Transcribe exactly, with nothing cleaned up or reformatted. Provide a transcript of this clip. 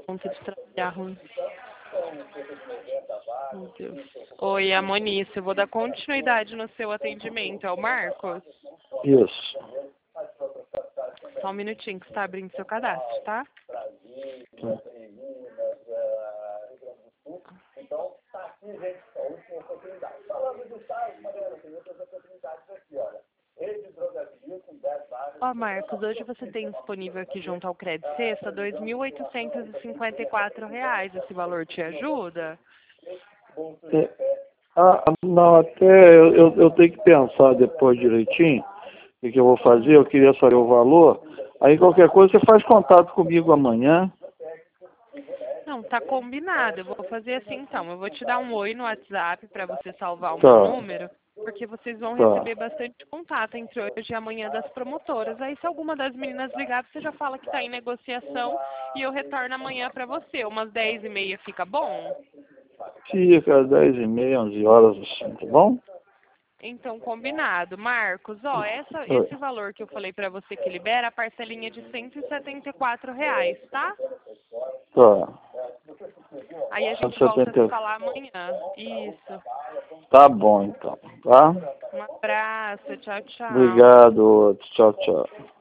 conta de trabalhar ruim. Meu Deus. Oi, a Monice, eu vou dar continuidade no seu atendimento. É o Marcos? Isso. Só um minutinho que você está abrindo seu cadastro, tá? Tá. Ó, Marcos, hoje você tem disponível aqui junto ao Crédito Sexta dois mil oitocentos e cinquenta e quatro reais. Esse valor te ajuda? É, ah, não, até eu, eu, eu tenho que pensar depois direitinho o que eu vou fazer, eu queria saber o valor. Aí qualquer coisa você faz contato comigo amanhã. Não, tá combinado. Eu vou fazer assim então. Eu vou te dar um oi no WhatsApp para você salvar o meu Tá, número, porque vocês vão tá. receber bastante contato entre hoje e amanhã das promotoras. Aí se alguma das meninas ligar, você já fala que está em negociação e eu retorno amanhã para você. Umas dez e meia fica bom? Fica às dez e meia, onze horas assim, tá bom? Então, combinado. Marcos, ó, essa, Oi. esse valor que eu falei para você que libera, a parcelinha de cento e setenta e quatro reais, tá? Tá. Aí a gente volta a se cento e setenta. falar amanhã. Isso. Tá bom então, tá? Um abraço. Tchau, tchau. Obrigado, outro. Tchau, tchau.